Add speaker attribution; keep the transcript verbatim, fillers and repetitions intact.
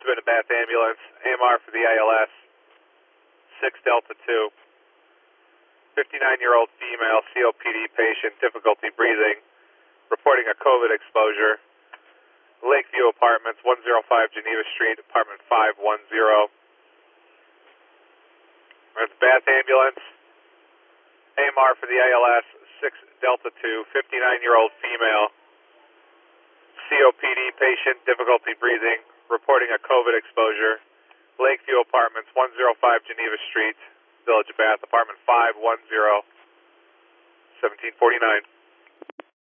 Speaker 1: been a Bath ambulance, A M R for the I L S, six Delta two, fifty-nine-year-old female, C O P D patient, difficulty breathing, reporting a COVID exposure, Lakeview Apartments, one oh five Geneva Street, apartment five one zero. That's Bath ambulance, A M R for the I L S, six Delta two, fifty-nine-year-old female, C O P D patient, difficulty breathing, reporting a COVID exposure, Lakeview Apartments, one oh five Geneva Street, Village of Bath, apartment five one zero, seventeen forty-nine.